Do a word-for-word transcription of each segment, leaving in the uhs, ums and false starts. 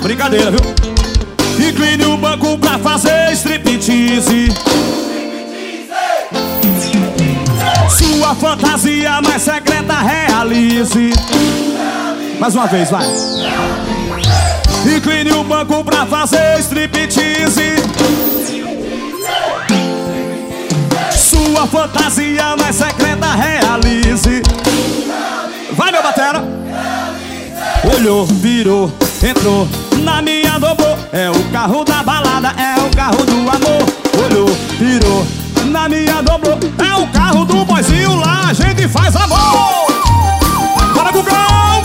Brincadeira, viu? Incline o banco pra fazer striptease. Sua fantasia mais secreta realize. Mais uma vez, vai. Incline o banco pra fazer striptease. Sua fantasia mais secreta realize. Vai, meu batera. Olhou, virou, entrou na minha dobrou. É o carro da balada, é o carro do amor. Olhou, virou, na minha dobrou. É o carro do boizinho, lá a gente faz amor. Bora, Gugão!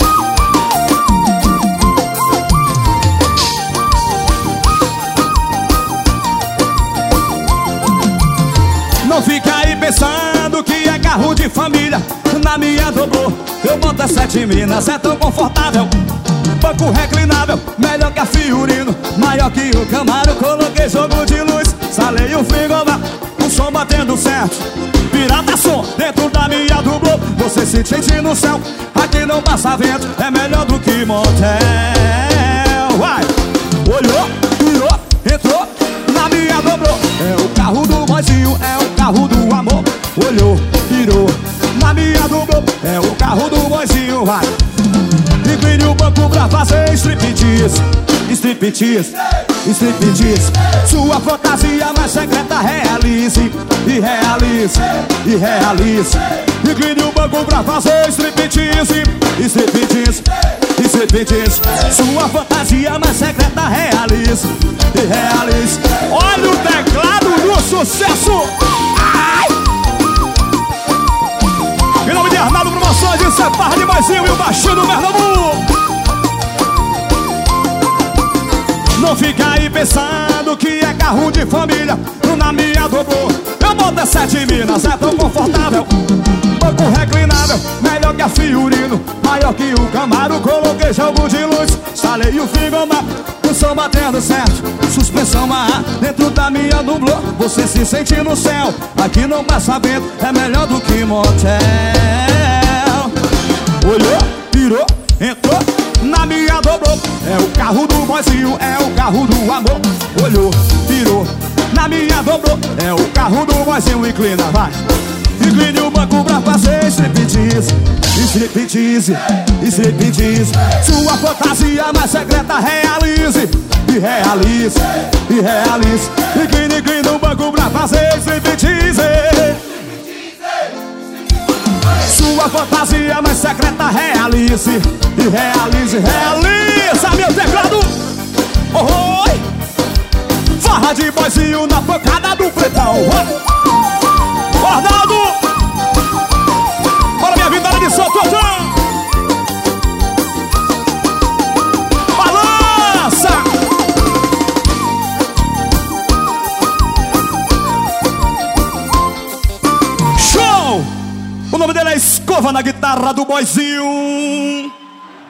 Não fica aí pensando que é carro de família. Na minha dobrou, eu boto as sete minas, é tão confortável. Banco reclinável, melhor que a Fiorino, maior que o Camaro. Coloquei jogo de luz, salei o frigobar, o som batendo certo. Pirata som dentro da minha dublô. Você se sente no céu, aqui não passa vento. É melhor do que motel. Vai! Olhou, virou, entrou na minha dobrô. É o carro do boizinho, é o carro do amor. Olhou, virou, na minha dublô. É o carro do boizinho, vai. Incline o banco pra fazer striptease. Striptease, striptease. Sua fantasia mais secreta realize. E realize, e realize. Incline o banco pra fazer striptease. Striptease, striptease. Sua fantasia mais secreta realize. E realize. Olha o teclado do sucesso. Ai! Em nome de Arnaldo Promoções, isso é Barra de Boizinho e o baixinho do Pernambuco. Não fica aí pensando que é carro de família. Na minha dobrou, eu boto as sete minas, é tão confortável. Banco reclinável, melhor que a Fiorino, maior que o Camaro. Coloquei jogo de luz, salei o frigobar, o som batendo certo. Suspensão a ar dentro da minha dublô. Você se sente no céu, aqui não passa vento. É melhor do que motel. Olhou, virou, entrou na minha dobrô. É o carro do boizinho, é o carro do amor. Olhou, virou, na minha dobrô. É o carro do boizinho, inclina, vai. Incline o banco pra fazer striptease. Striptease, striptease. Sua fantasia mais secreta realize. E realize, e realize. Incline, incline o banco pra fazer striptease. Sua fantasia mais secreta realize. E realize, realiza, meu teclado. Oh, oi. Farra de boizinho na pancada do pretão. Arnaldo! Bora, minha vitória de São Totão! Balança! Show! O nome dele é Escova na guitarra do boizinho.